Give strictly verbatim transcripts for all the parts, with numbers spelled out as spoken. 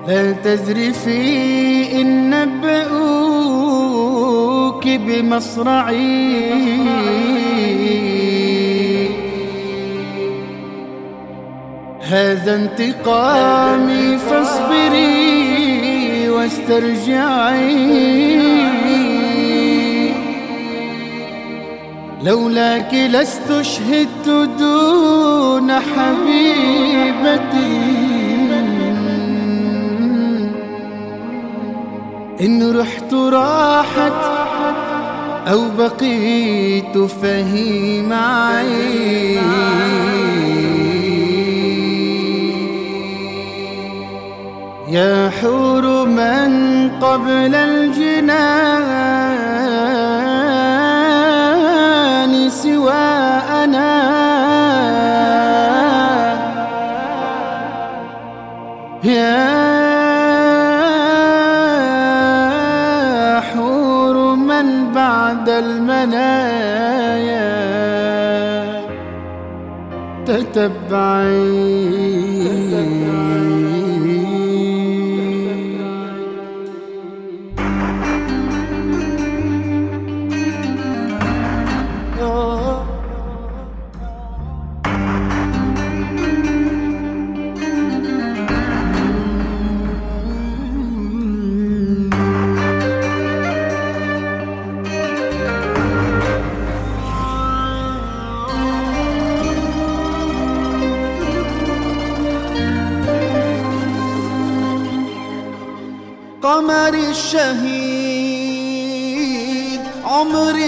لا تزرفي إن نبؤوك بمصرعي، هذا انتقامي فاصبري واسترجعي. لولاك لست شهدت دون حبيبتي، إن رحت راحت أو بقيت فهي معي. يا حور من قبل الجنان سوى أنا، يا حور من بعد المنايا تتبعي. قمري الشهيد عمري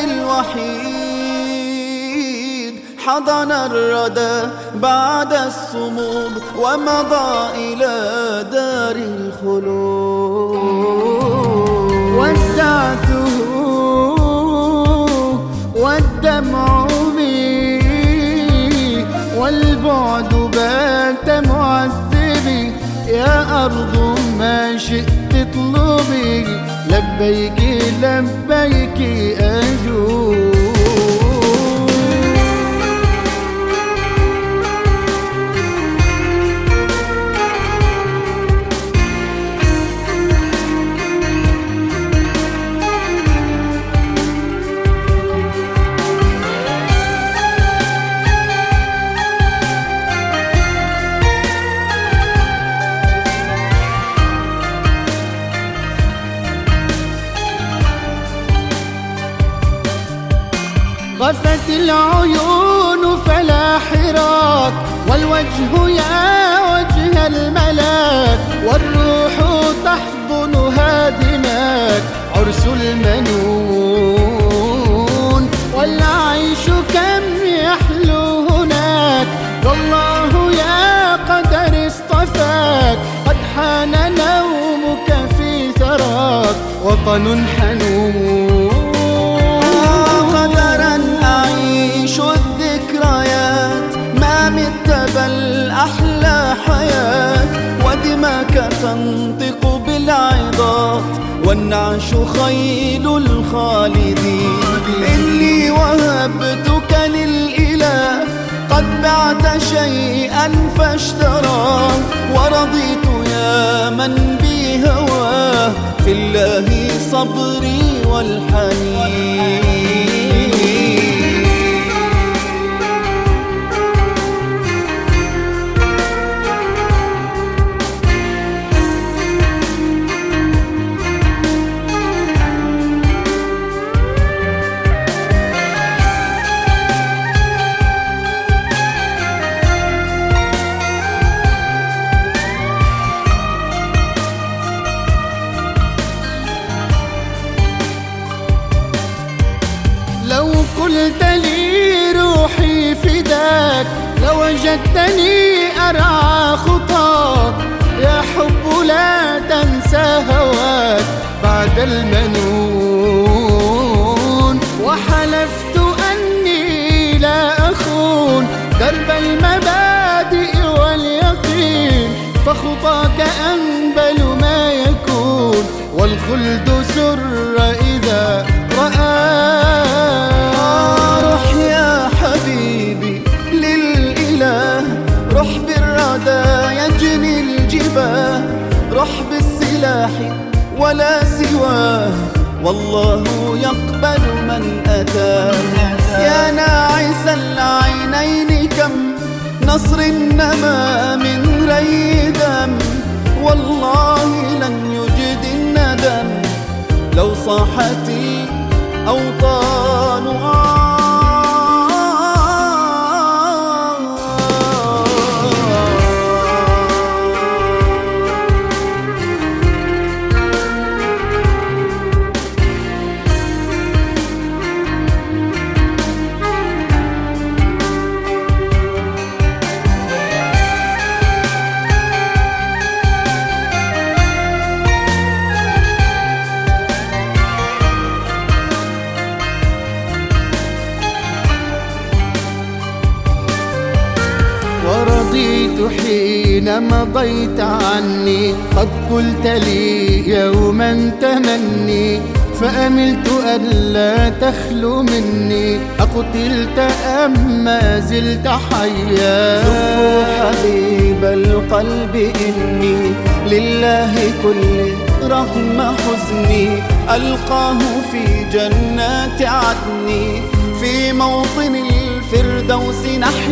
الوحيد، حضن الردى بعد الصمود ومضى إلى دار الخلود. ودعته والدمع بي والبعد بات معذبي. يا أرض ما شئت اطلبي، لبيك لبيك أجوب. غفت العيون فلا حراك، والوجه يا وجه الملاك، والروح تحضنها دماك عرس المنون. والعيش كم يحلو هناك، والله يا قدر اصطفاك. قد حان نومك في ثراك، وطن حنون. أعيش الذكريات ما مت بل أحلى حياة، ودماك تنطق بالعظات والنعش خيل الخالدين. إني وهبتك للإله، قد بعت شيئا فاشتراه، ورضيت يا من بي هواه في الله صبري والحنين. لو قلت لي روحي فداك، لوجدتني أرعى خطاك. يا حب لا تنسى هواك بعد المنون، وحلفت أني لا أخون درب المبادئ واليقين. فخطاك أنبل ما يكون، والخلد سر إذا رآك. روح يا حبيبي للإله، روح بالردى يجني الجباه، روح ولا سواه، والله يقبل من أتاه. يا ناعس العينين كم نصر نما من ري دم، والله لن يجد الندم لو صاحت الأوطان. ورضيت حين مضيت عني، قد قلت لي يوما تمني، فأملت ألا تخلو مني، أقتلت أم ما زلت حيا. زفوا حبيب القلب إني لله كل رغم حزني، ألقاه في جنات عدني، في موطن الفردوس نحيا.